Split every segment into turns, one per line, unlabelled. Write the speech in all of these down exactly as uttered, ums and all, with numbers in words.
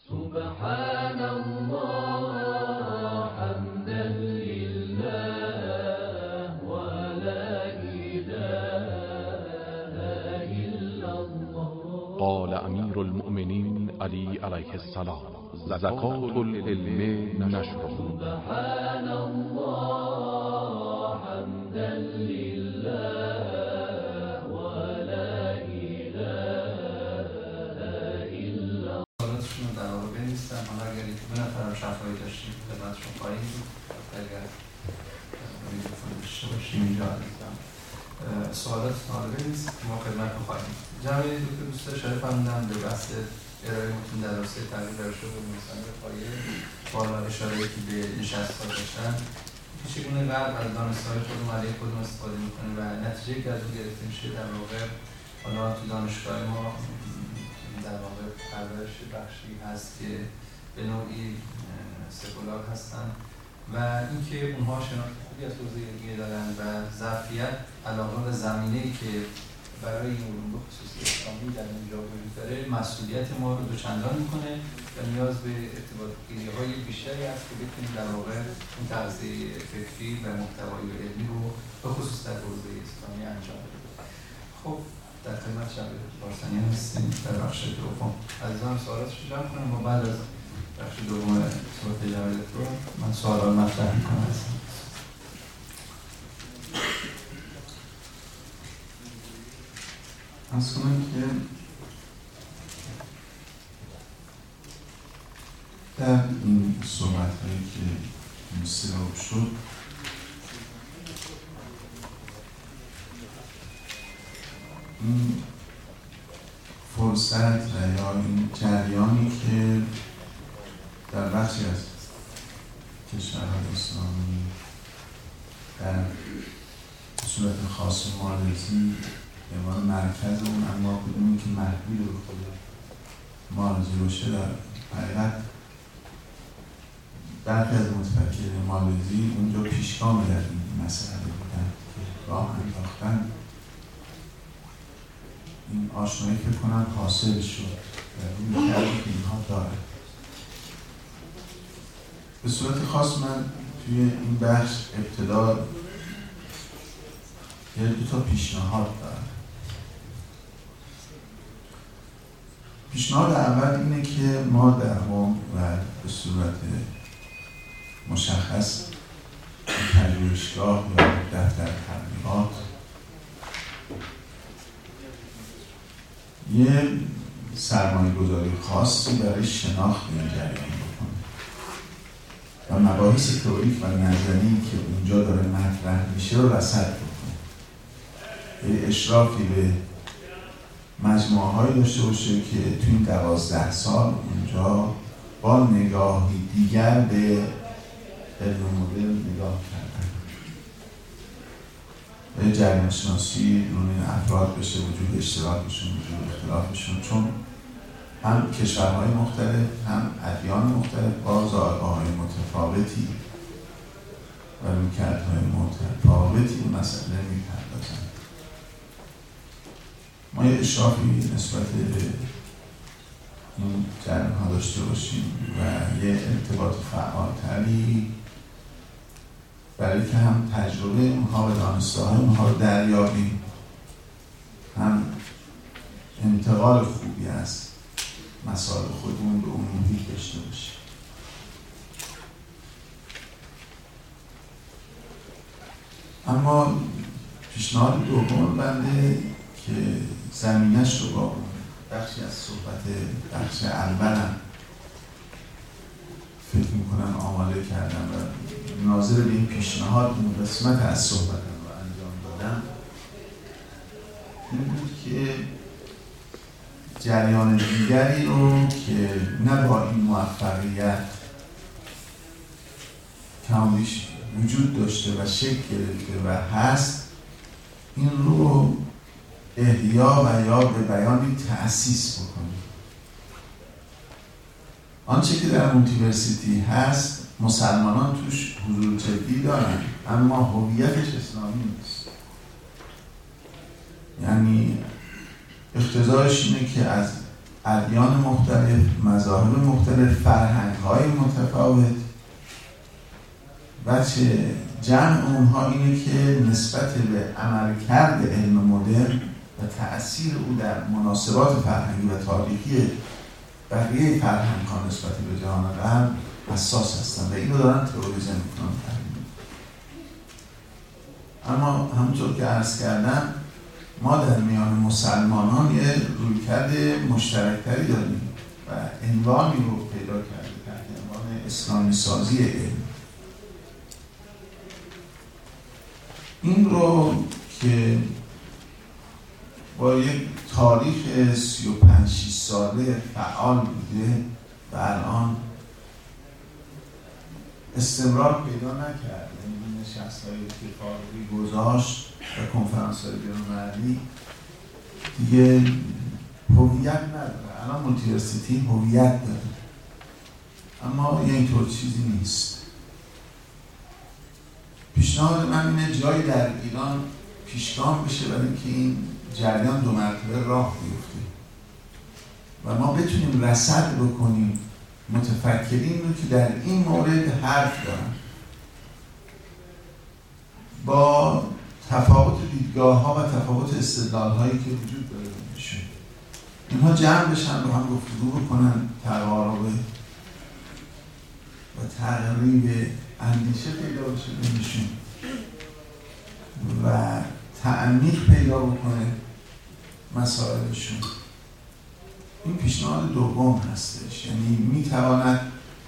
سبحان الله حمدا لله ولا إله إلا الله.
قال امیر المؤمنین علی علیه السلام: زکات العلم نشره.
سبحان الله حمدا لله ولا إله إلا الله.
سوالاتشون رو در واقع بنویسن. حالا اگر یک دو نفرم شفایی داشتیم خدمتشون خواهیم بود. اگر میکروفون داشته باشیم اینجا عزیزم سوالات حالا بنویسید که ما خدمت رو خواهیم. جناب دکتر دوست اشاره فرمودن به بحث ارائه متون در راسته تغییر در شغل نویسنده پایه بالا اشاره‌ای که به نشست‌ها داشتن چگونه غرب از دانشگاه خودمون علیه خودمون استفاده می‌کنه و نتیجه که از اون گرفته میشه در واقع حالا تو دانشگاه ما در واقع پرورش بخشی هست که به نوعی سکولار هستن و اینکه اونها شناخت خوبی از حوزه علمیه دارن و ظرفیت علاوه بر زمینه‌ای که برای این علوم به خصوص اسلامی در اینجا وجود داره مسئولیت ما رو دوچندان میکنه و نیاز به ارتباط گیری‌های بیشتری هست که بتونیم در واقع اون تغذیه فکری و محتوایی و علمی رو به خصوص در حوزه اسلامی انجام بدیم. خب در خدمت جناب بارسانی هستیم در بخش دوم. عزیزان سوالاتشون جمع کنم و بعد از بخش دوم صحبت جناب دکتر من سوالا مطرح میکنم. از کنم که
در این صحبت هایی که مستراب شد این فرصت و یا این جریانی که در بخشی از کشورهای اسلامی در صورت خاص مالزی به عنوان مرکز اون اما بدونی که محدود به خود مالزی باشه در حقیقت برخی از متفکرین مالزی اونجا پیشگام در این مسئله بودن که راه انداختن این آشنایی فکر کنم حاصل شد و این کردی که اینها داره. به صورت خاص من توی این بخش ابتدا یه دو تا پیشنهاد دارم. پیشنهاد اول اینه که ما در قم و به صورت مشخص پژوهشگاه یا دفتر تبلیغات یه سرمایه گذاری خاصی برای شناخت این جریان بکنه و مباحث تئوریک و نظری که اونجا داره مطرح میشه رو رصد بکنه. یه اشرافی به مجموعه هایی داشته باشه که تو این دوازده سال اونجا با نگاهی دیگر به علم مدرن نگاه کردن. به جریان شناسی رون افراد بشه وجود اشتراکشون، وجود اختلافشون، چون هم کشورهای مختلف هم ادیان مختلف با زائقه‌های متفاوتی و رویکردهای متفاوتی به مسئله میپردازن. ما یه اشرافی نسبت به این جریان ها داشته باشیم و یه ارتباط فعالتری برای که هم تجربه اونها و دانسته‌های اونها رو دریابیم، هم انتقال خوبی از مسائل خودمون به اون محیط داشته باشیم. اما پیشنهاد دوم بنده که زمینش رو با بخشی از صحبت بخش اولم فکر میکنم آماده کردم و ناظر به این پیشنهاد این قسمت از صحبتم رو انجام دادم. این بود که جریان دیگری رو که نه با این موفقیت کمابیش وجود داشته و شکل گرفته و هست، این رو احیا و یا به بیانی تأسیس بکنیم. آنچه که در مولتیورسیتی هست مسلمانان توش حضور جدی دارن اما هویتش اسلامی نیست. یعنی اقتضایش اینه که از ادیان مختلف، مذاهب مختلف، فرهنگ‌های متفاوت. بچه جمع اونها اینه که نسبت به عملکرد علم مدرن و تأثیر او در مناسبات فرهنگی و تاریخی بقیه فرهنگ‌ها نسبت به جهان غرب حساس هستن و اینو دارن تئوریزه میکنن. اما همونطور که عرض کردم ما در میان مسلمانان یه رویکرد مشترکتری داریم و عنوانی رو پیدا کرده تحت عنوان اسلامی سازی علم. این رو که با یک تاریخ سی و پنج شش ساله فعال بوده و الان استمرار پیدا نکرد، این نشست‌های اتفاقی گذاشت و کنفرانس‌های بین‌المللی دیگه هویت نداره. الان مولتیورسیتی هویت داره، اما یه اینطور چیزی نیست. پیشنهاد من اینه جایی در ایران پیشگام بشه برای اینکه این جریان دو مرتبه راه بیفته و ما بتونیم رصد بکنیم متفکرین رو که در این مورد حرف دارن با تفاوت دیدگاه ها و تفاوت استدلال هایی که وجود داره بینشون، اینها جمع بشن با هم گفتگو بکنن، تقارب و تقریب اندیشه پیدا بشه بینشون و تعمیق پیدا بکنه مسائلشون. این پیشنهاد دوم هستش، یعنی میتواند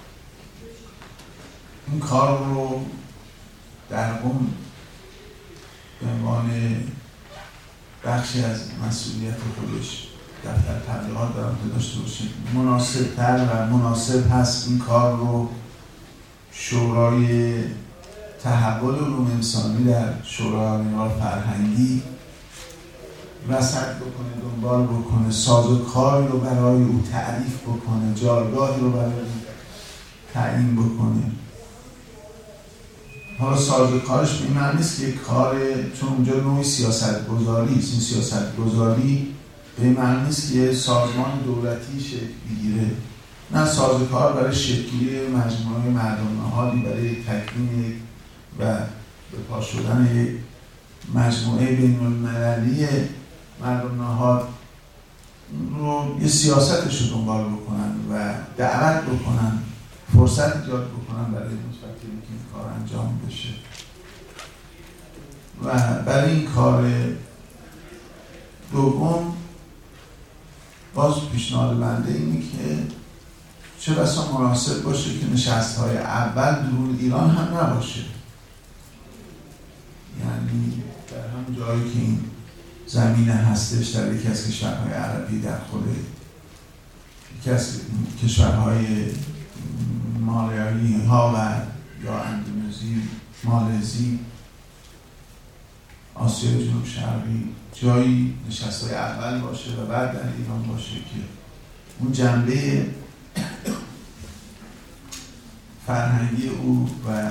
این کار رو در قم به عنوان بخشی از مسئولیت خودش دفتر تبلیغات دارم که داشته باشه. مناسب تر و مناسب هست این کار رو شورای تحول علوم انسانی در شورای امنیت فرهنگی رصد بکنه، دنبال بکنه، سازوکاری رو برای او تعریف بکنه، جایگاهی رو برای او تعیین بکنه. حالا سازوکارش به این معنی نیست که یک کار، چون اونجا نوعی سیاست گذاری است، این سیاست گذاری به این معنی نیست که یه سازمان دولتی شکل بگیره، نه، سازوکار برای شکلی مجموعه مردم نهادی برای تکوین و به پا شدن یک مجموعه بین‌المللی مردم نهاد رو یه سیاستش رو دنبال بکنن و دعوت بکنن، فرصت ایجاد بکنن برای متفکرین که این کار انجام بشه. و برای این کار دوم باز پیشنهاد بنده اینه که چه بسا مناسب باشه که نشست‌های اول درون ایران هم نباشه، یعنی در هم جایی که این زمینه هستش در یکی از کشورهای عربی، در خود یکی از کشورهای مالایی ها و یا اندونزی، مالزی، آسیای جنوب شرقی، جایی نشست‌های اول باشه و بعد در ایران باشه که اون جنبه فرهنگی او و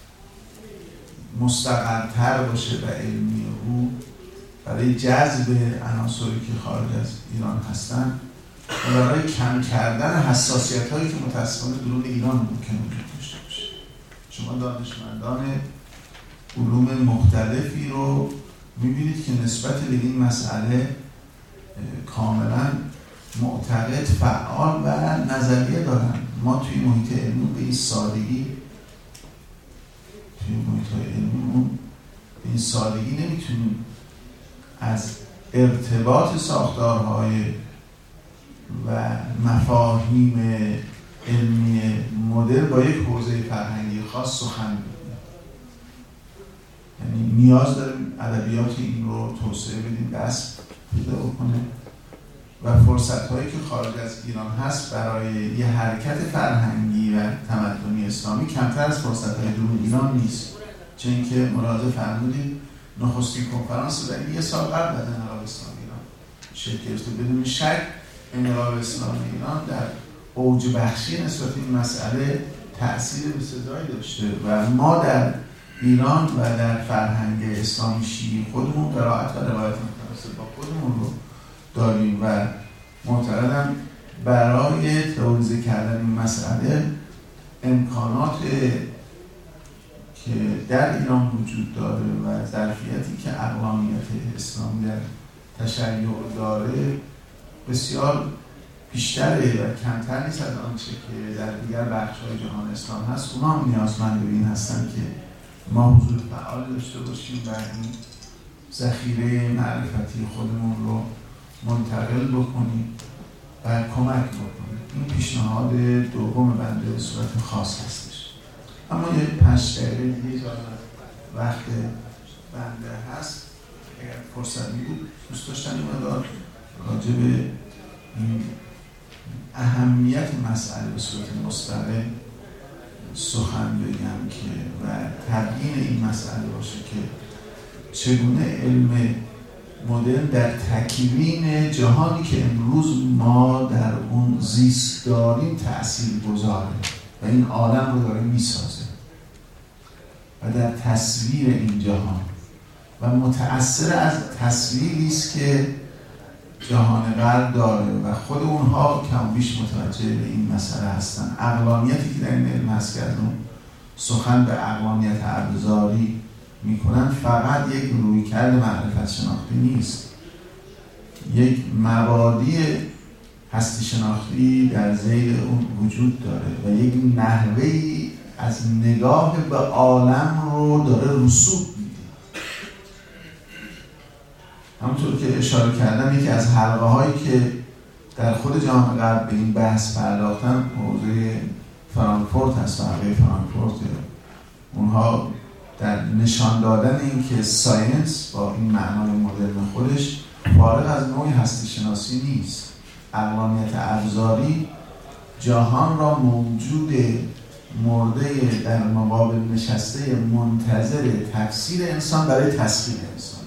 مستقل‌تر باشه و علمی او برای جذب عناصری که خارج از ایران هستن و برای کم کردن حساسیت‌هایی که متأسفانه درون ایران ممکن وجود داشته باشه. شما دانشمندان علوم مختلفی رو می‌بینید که نسبت به این مسئله کاملاً معتقد، فعال و نظریه دارن. ما توی محیط علمی به این سادگی توی محیط علمیمون به این سادگی نمیتونیم از ارتباط ساختارهای و مفاهیم علمی مدرن با یک حوزه فرهنگی خاص سخن بگیم. یعنی نیاز داریم ادبیات این رو توسعه بدیم، دست پیدا بکنه و فرصت‌هایی که خارج از ایران هست برای یه حرکت فرهنگی و تمدنی اسلامی کمتر از فرصت‌های درون ایران نیست. چون اینکه ملاحظه فرمودید نخستین کنفرانس در یه سال قبل از انقلاب اسلامی ایران شکل گرفته. بدون شک انقلاب اسلامی ایران در اوج بخشی نسبت این مسئله تأثیر بسزایی داشته و ما در ایران و در فرهنگ اسلامی شیعی خودمون قرائت و روایت متناسب با خودمون رو داریم و معتقدم برای تئوریزه کردن این مسئله امکانات که در ایران وجود داره و ظرفیتی که اقلانیت اسلامی در تشیع داره بسیار بیشتره و کمتر نیست از آنچه که در دیگر بخش‌های جهان اسلام هست. اونا هم نیازمند به این هستن که ما حضور فعال داشته باشیم و این ذخیره معرفتی خودمون رو منتقل بکنیم و کمک بکنیم. این پیشنهاد دوم بنده به صورت خاص هستش. اما یه پنج دقیقه دیگه وقت بنده هست، اگر فرصتی بود دوست داشتم این مدار راجع به این اهمیت مسئله به صورت مستقل سخن بگم که و تبیین این مسئله باشه که چگونه علم مدرن در تکوین جهانی که امروز ما در اون زیست داریم تأثیر گذاره و این عالم رو داره میسازه و در تصویر این جهان و متأثر از تصویری است که جهان غرب داره و خود اونها کم بیش متوجه به این مسئله هستن. عقلانیتی که در این علم هست که از اون سخن به عقلانیت ابزاری میکنن فقط یک رویکرد معرفت شناختی نیست، یک مبادی هستی شناختی در ذیل اون وجود داره و یک نحوهی از نگاه به عالم رو داره رسوب میده. همونطور که اشاره کردم یکی از حلقه هایی که در خود جهان غرب به این بحث پرداختن حوزه فرانکفورت هست، حلقه فرانکفورت. اونها در نشان دادن این که ساینس با این معنای مدرن خودش فارغ از نوع هستی شناسی نیست. عقلانیت ابزاری جهان را موجود مرده در مقابل نشسته منتظر تفسیر انسان برای تسخیر انسان.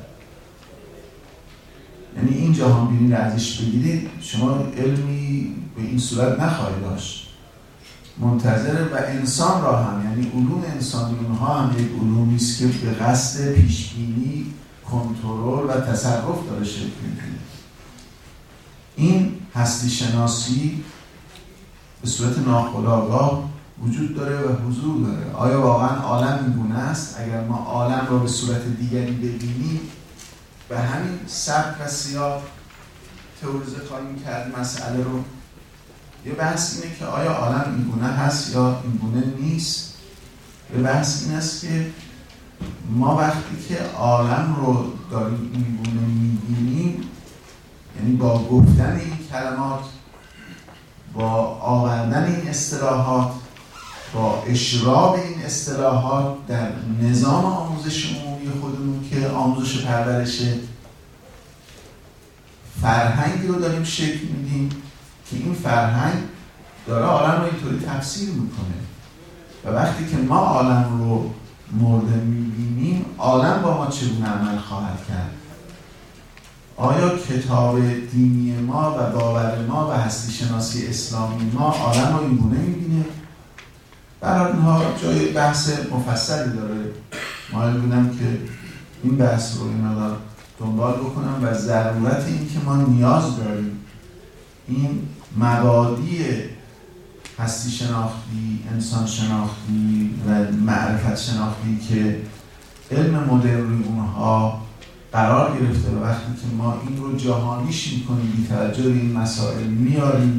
یعنی این جهان بینی را ازش بگیرید شما علمی به این صورت نخواهید داشت. منتظر و انسان را هم، یعنی علوم انسانی اونها هم یک علومی است که به قصد پیشبینی، کنترل و تصرف داره شکل میگیره. این هستی شناسی به صورت ناخودآگاه وجود داره و حضور داره. آیا واقعا عالم این گونه است؟ اگر ما عالم را به صورت دیگری ببینیم به همین سبک و سیاق تئوریزه خواهیم کرد مسئله رو. یه بحث اینه که آیا عالم این گونه هست یا این گونه نیست. یه بحث این است که ما وقتی که عالم رو داریم این گونه می‌بینیم، یعنی با گفتن این کلمات، با آوردن این اصطلاحات، با اشراق این اصطلاحات در نظام آموزش عمومی خودمون که آموزش پرورش فرهنگی رو داریم شکل میدیم که این فرهنگ داره عالم رو اینطوری تفسیر میکنه و وقتی که ما عالم رو مرده میبینیم عالم با ما چگونه عمل خواهد کرد؟ آیا کتاب دینی ما و باور ما و هستی شناسی اسلامی ما عالم رو این گونه میبینه؟ برای اینها جای بحث مفصلی داره. مایل بودم که این بحث رو این مقدار دنبال بکنم و ضرورت این که ما نیاز داریم این مبادی هستی شناختی، انسان شناختی و معرفت شناختی که علم مدرن اونها قرار گرفته و وقتی که ما این رو جهانیش میکنیم، بی توجه به این مسائل میاریم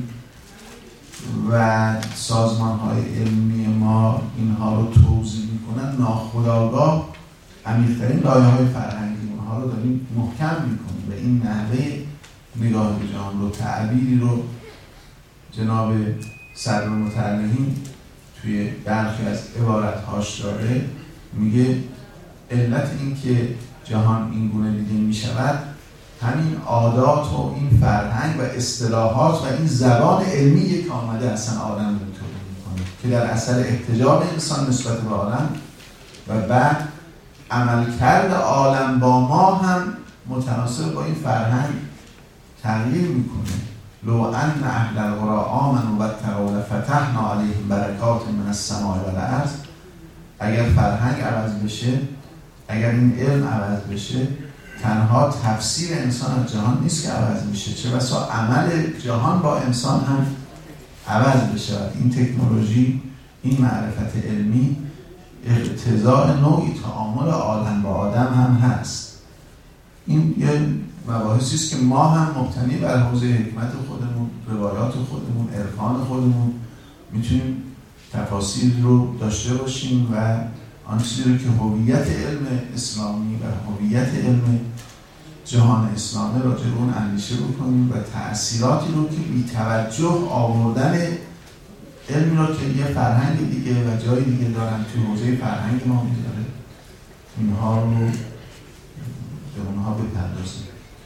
و سازمان‌های علمی ما اینها رو توضیح میکنن، ناخودآگاه عمیق‌ترین لایه‌های فرهنگی اونها رو داریم محکم میکنیم و این نحوه نگاه به جهان رو، تعبیری رو جناب صدر متعلقین توی برخی از عبارت‌هاش داره، میگه علت این که جهان این گونه دیده میشود همین عادات و این فرهنگ و اصطلاحات و این زبان علمی که آمده اصلا عالم رو تولید میکنه که در اثر احتجاب انسان نسبت به عالم و بعد عملکرد عالم با ما هم متناسب با این فرهنگ تغییر میکنه. لو ان اهل القری آمنوا واتقوا لفتحنا علیهم برکات من السماء والارض. اگر فرهنگ عوض بشه، اگر این علم عوض بشه، تنها تفسیر انسان از جهان نیست که عوض میشه، چه بسا عمل جهان با انسان هم عوض بشه. این تکنولوژی، این معرفت علمی اقتضاء نوعی تعامل آدم با آدم هم هست. این یه مباحثی است که ما هم مبتنی بر حوزه حکمت خودمون، روایات خودمون، عرفان خودمون میتونیم تفاسیر رو داشته باشیم و آن چیزی رو که هویت علم اسلامی و هویت علم جهان اسلامی راجع به اون اندیشه بکنیم و تأثیراتی رو که بی توجه آوردن علمی رو که یه فرهنگ دیگه و جای دیگه دارن توی حوزه فرهنگ ما میذاره، اینها رو به اونها بپردازیم.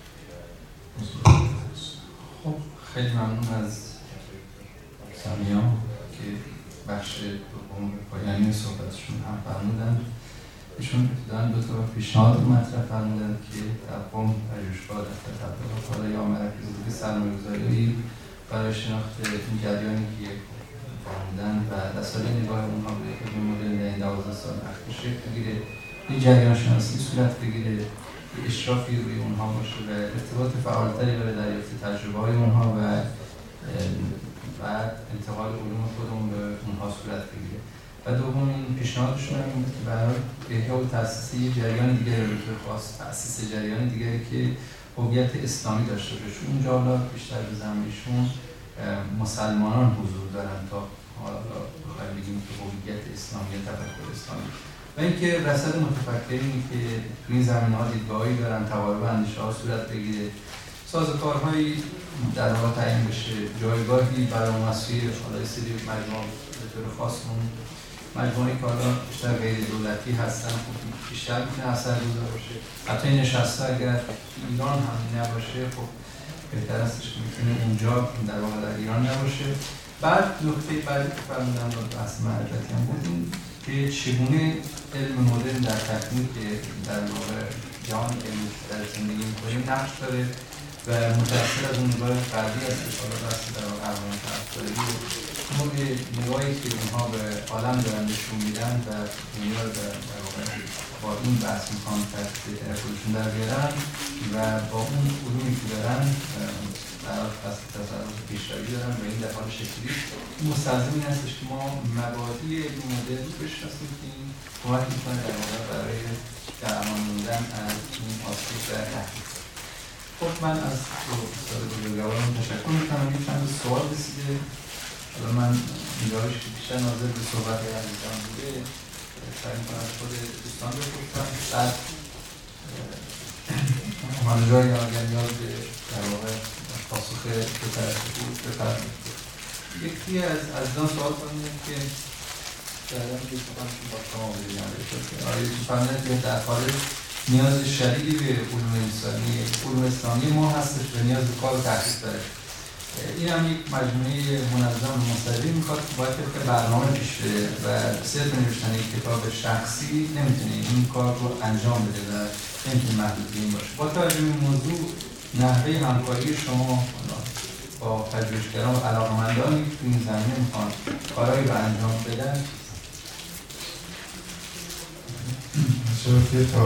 خب خیلی ممنون از سمیان که بخش دوم پایانی صحبتشون هم فرمودن. ایشون ابتداً دو تا پیشنهاد مطرح فرمودن که تقویم پژوهشگاه دفتر تبلیغات حالا یا مراکز دیگه سرمایه‌گذاری برای شناخت این جریانی که فرمودن و دستای نگاه اونها به این مدل دوازده سال اخیر شکل بگیره، این جریان شناسی صورت بگیره، اشرافی روی اونها باشه و ارتباط فعالتری برای دریافت تجربه های اونها و بعد انتقال علوم خودمون به اونها صورت بگیره. و دومین پیشنهادشون هم این بود که برای احیا و تأسیس یه جریان دیگری به طور خاص، تأسیس جریان دیگری که هویت اسلامی داشته باشه. چون اونجا حالا بیشتر به زمینشون مسلمانان حضور دارن تا حالا بخوایم بگیم که هویت اسلامی، تفکر اسلامی و اینکه رصد متفکرینی که تو این زمینه‌ها دیدگاهی دارن، توارب اندیشه‌ها صورت بگیره، سازوکارهایی در واقع تعیین بشه، جایگاهی برای مسیر حالا سری مجموعه به طور خاص اون مجموعه‌ای که حالا بیشتر غیر دولتی هستن خب بیشتر میتونه اثرگذار باشه. حتی این نشسته اگر ایران هم نباشه خب بهتر استش که میتونه اونجا در واقع در ایران نباشه. بعد نکته بعدی که فرمودن رو بحث معرفتی هم بود که چگونه علم مدرن در تکنیک در واقع جهان که در زندگی می‌کنیم نقش داره و متأثر از اون نگاه غربی هست که حالا بحث در واقع عوامل طرفداری و نوع نگاهی که اونها به عالم دارن نشون میدن و دنیا رو در واقع با این بحث میخوان تحصیل خودشون در بیارن و با اون علومی که دارن در فصل تصرف پیشروی دارن و این در حال شکلی مستلزم این هستش که ما مبادی این مدل بشناسیم که این کمک میکنه در واقع برای در امان موندن از این آسیب و تحقیق. خب من از استاد بزرگوارم تشکر میکنم. یه چند سوال رسیده، حالا من نگاهش که بیشتر ناظر به صحبت عزیزان بوده سعی میکنم از خود دوستان بپرسم، بعد مهانجای اگر نیاز به در واقع پاسخ به طرف بود بفرمایید. یکی از عزیزان سوال کنید که بعدا که سخن با شما بگیرم آیا فرمودید که در خارج نیاز شدیدی به علوم انسانی، علوم اسلامی ما هستش و نیاز به کار و تحقیق داره. این هم یک مجموعه منظم و مستقیم میخواد که باید طبق برنامه پیش بره و صرف نوشتن یک کتاب شخصی نمیتونه این کار رو انجام بده و نمیتونه محدود به این باشه. با توجه به این موضوع نحوه همکاری شما با پژوهشگران و علاقه‌مندانی که تو این زمینه میخوان کارهایی رو انجام بدن
چرا که تا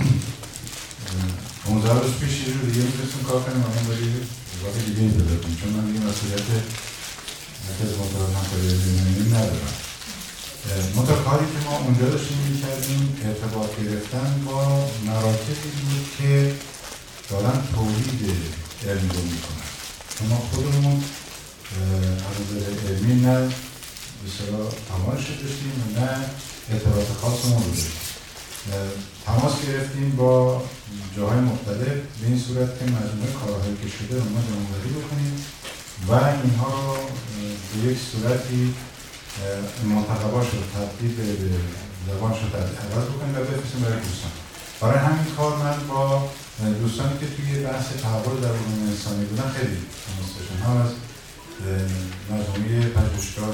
پانزده روز پیش یه رو دیگه میتونستیم کار کنیم اما باید وقتی دیگه این پیدا کنیم چون من دیگه مسئولیت مرکز مطالعات همکاری علمی ندارم. منتها کاری که ما اونجا داشتیم میکردیم ارتباط گرفتن با مراکزی بود که دارن تولید علمی رو میکنن. ما خودمون از نظر علمی نه بسیار تماس داشتیم و نه اعتراض خاصمون رو داشتیم. تماس گرفتیم با جاهای مختلف به این صورت که مجموعه کارهایی که شده رو ما جمع‌آوری بکنیم و اینها رو به یک صورتی منتخباش رو تبدیل به زبانش رو عوض بکنیم و بفرستیم برای دوستان. برای همین کار من با دوستانی که توی بحث تحول در علوم انسانی بودن خیلی تماس داشتم، هم از مجموعه پژوهشگاه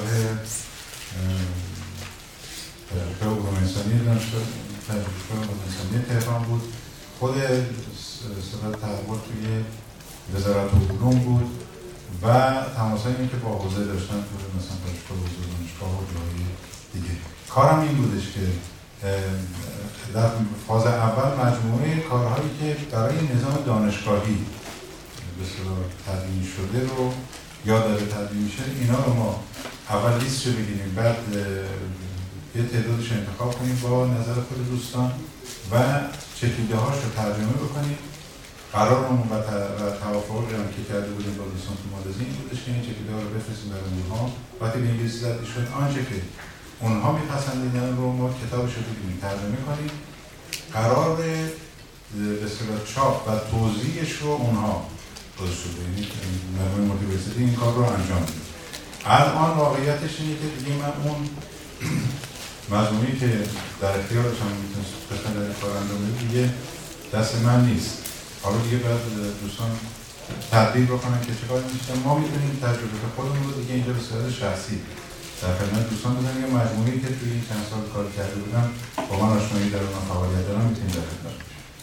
پژوهشگاه علوم انسانی دانشگاه پژوهشگاه علوم انسانی تهران بود، خود صدر تحول توی وزارت علوم بود و تماسایی که با حوزه داشتن توی مثلا پژوهشگاه حوزه دانشگاه و جاهای دیگه. کارم این بودش که در فاز اول مجموعه کارهایی که برای نظام دانشگاهی به اصطلاح تدوین شده رو یا داره تدوین میشه، اینا رو ما اول لیست رو بگیریم، بعد یه تعدادش انتخاب کنیم با نظر خود دوستان و چکیده هاش رو ترجمه بکنیم. قرارمون و توافقی هم که کرده بودیم با دوستان تو مالزی این بودش که این چکیده ها رو بفرستیم برای اونها. وقتی به انگلیسی زده شد آنچه که اونها میپسندیدن رو ما کتابش رو بگیریم ترجمه کنیم. قرار به اصطلاح چاپ و توزیعش رو اونها باز شده، یعنی مرموم مدیرسیتی این کار رو انجام میده. الان واقعیتش اینه که دیگه من اون مضمونی که در اختیارش هم قسمت در کار انجام میده دیگه دست من نیست. حالا دیگه باید دوستان تدبیر بکنن که چه کاری میشه. ما میتونیم تجربه خودمون رو دیگه اینجا به صورت شخصی در خدمت دوستان بزنیم. یه مجموعه‌ای که توی این چند سال کار کرده بودم با من آشنایی دارم و فعالیت دارم میتونیم در خدمت.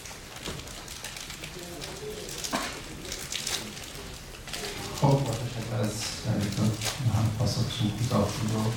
خب با تشکر از شنیدتون هم پاسخشون کوتاه شد و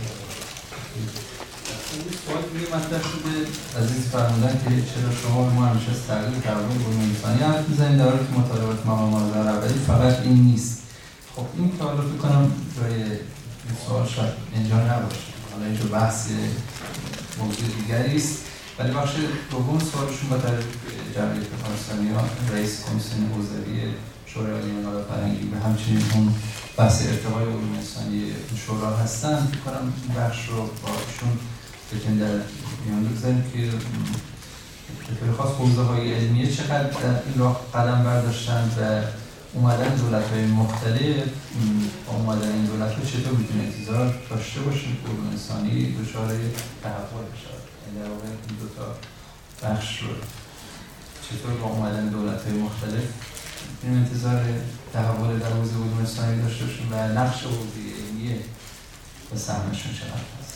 سوال دیگه مطرح شده. عزیز فرمودن که چرا شما به ما همیشه از تغییر تحول علوم انسانی حرف میزنید در حالی که مطالبات مقام معظم رهبری فقط این نیست. خب این که حالا فکر کنم جای این سوال شاید اینجا نباشه، حالا اینجا بحث موضوع دیگری است، ولی بخش دوم سوالشون با طرف جمعیت پاکستانی‌ها رئیس کمیسیون حوزوی شورای عالی نهاد فرهنگی و همچنین اون بحث ارتقای علوم انسانی شورا هستن. فکر کنم این بخش رو با ایشون بتونیم در میان بگذاریم که به طور خاص حوزه‌های علمیه چقدر در این راه قدم برداشتن و اومدن دولت‌های مختلف با اومدن این دولت‌ها چطور میتونه انتظار داشته باشیم که علوم انسانی دچار تحول بشه. یعنی در واقع این دو تا بخش رو چطور با اومدن دولت‌های مختلف این انتظار تحول در حوزه علوم انسانی داشته باشیم و نقش حوزه علمیه و سهمشون چقدر هست.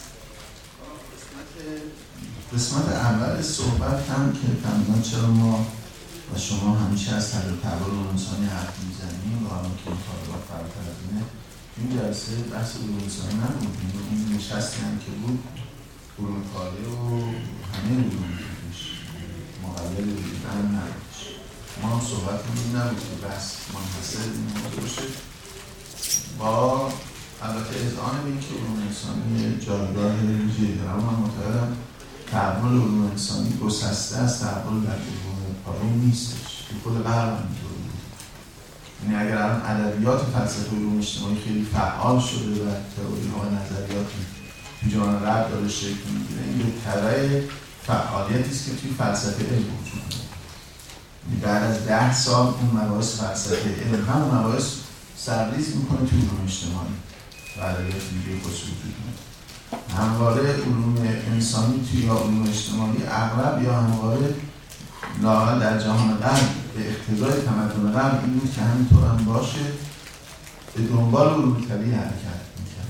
قسمت اول صحبت هم که فهمیدم چرا ما و شما همیشه از تغییر تحول علوم انسانی حرف میزنیم و همون که مطالبات فراتر از اینه. این جلسه بحث علوم انسانی نبود، این نشستی هم که بود علوم کاله و همه علوم دیدش مقلل دیدن نبودش. ما هم صحبت کنیم نبود که بحث منحصر این موضوع باشه، با البته اذعان به این که علوم انسانی جایگاه ویژه‌ای داره. من معتقدم تحول علوم انسانی گسسته از تحول در علوم کاله نیستش، که خود غرب هم اینطور بود. یعنی اگر الان ادبیات فلسفه علوم اجتماعی خیلی فعال شده و تئوری‌ها و نظریاتی تو جهان غرب داره شکل می‌گیره، این به تبع فعالیتی است که توی فلسفه علم وجود داره. بعد از ده سال اون مباحث فلسفه علم هم مباحث سرریز میکنه توی علوم اجتماعی و ادبیات دیگه خودش وجود داره. همواره علوم انسانی توی علوم اجتماعی اغلب یا همواره لااقل در جهان غرب به اقتضای تمدن غرب این بود که همینطور هم باشه به دنبال علوم طبیعی حرکت میکرد،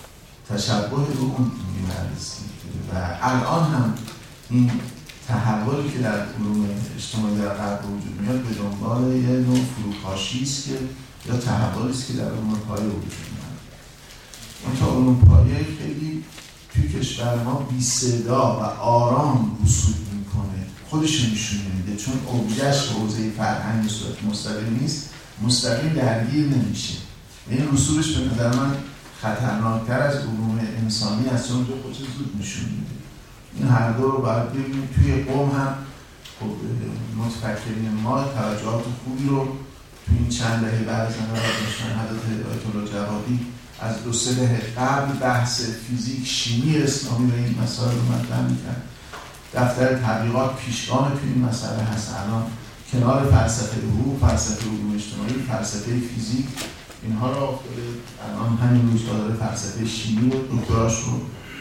تشبه رو اون می‌بررسید و الان هم این تحولی که در علوم اجتماعی در غرب وجود میاد به دنبال یه نوع فروپاشی است که یا تحولی است که در علوم پایه وجود میاد. اون تا علوم پایه خیلی توی کشور ما بی صدا و آرام رسوب میکنه، خودش نشون میده، چون اوبژه‌اش حوزه فرهنگ به صورت مستقیم نیست، مستقیم درگیر نمیشه. این رسوبش به نظر من خطرناکتر از علوم انسانی است، چون خودش زود نشون میده. این هر دو رو باید ببینیم. توی قم هم خب متفکرین ما توجهات خوبی رو توی این چند دهه بعد از انقلاب داشتن. حضرت آیت الله جوادی از دو سه دهه قبل بحث فیزیک شیمی اسلامی به این مسائل رو مطرح می‌کرد. دفتر تبلیغات پیشگام توی این مسئله هست. الان کنار فلسفه حقوق، فلسفه علوم اجتماعی، فلسفه فیزیک، اینها رو الان همین روزها داره فلسفه شیمی و دکتراش رو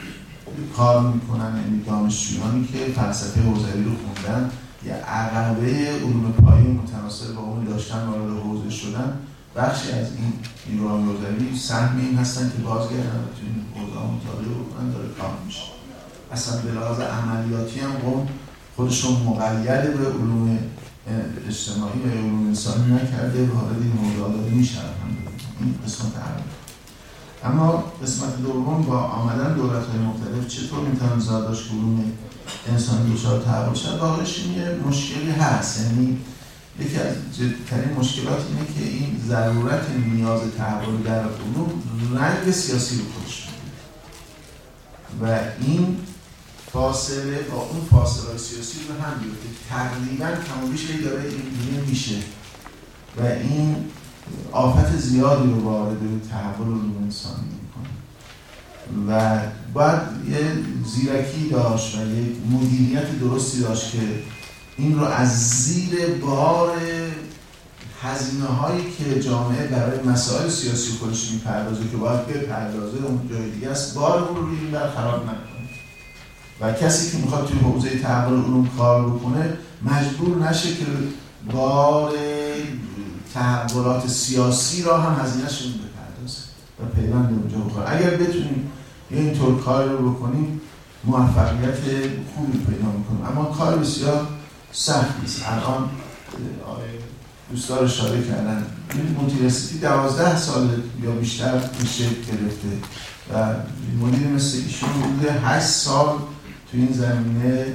کار میکنن. یعنی دانشجویانی که فلسفه حوزوی رو خوندن یا عقبه علوم پایه متناسب با اون داشتن وارد حوزه شدن، بخشی از این نیروهای حوزوی سهم این هستن که بازگردن و توی این حوزه ها مطالعه بکنن، داره کار میشه. اصلا به لحاظ عملیاتی هم قم خودشون مقید به علوم اجتماعی و علوم انسانی نکرده، وارد این موضوع داده میشن. این قسمت اول. اما قسمت دوم با آمدن دولت‌های مختلف چطور میتونن زاداش علوم انسانی دچار تحول شد، واقعش این یه مشکلی هست. یعنی یکی از جدی‌ترین مشکلات اینه که این ضرورت نیاز تحول در علوم رنگ سیاسی رو خودش میده و این فاصله با اون فاصله سیاسی رو هم بیفته تقریبا کم و بیش داره این میشه و این آفت زیادی رو وارد تحول علوم انسانی میکنه و باید یه زیرکی داشت و یه مدیریت درستی داشت که این رو از زیر بار هزینه هایی که جامعه برای مسائل سیاسی خودش میپردازه که باید بپردازه اون جای دیگه است، بار اون رو روی این برقرار نکنه و کسی که میخواد توی حوزه تحول علوم کار بکنه مجبور نشه که بار تحولات سیاسی را هم هزینه‌اش رو بپردازه و پیوند اونجا بخوره. اگر بتونیم یه اینطور کار رو بکنیم موفقیت خوبی پیدا میکنیم، اما کار بسیار سختی است. الان دوستان اشاره کردن این مدیریتی دوازده سال یا بیشتر میشه گرفته و مدیر مثل ایشون حدود هشت سال تو این زمینه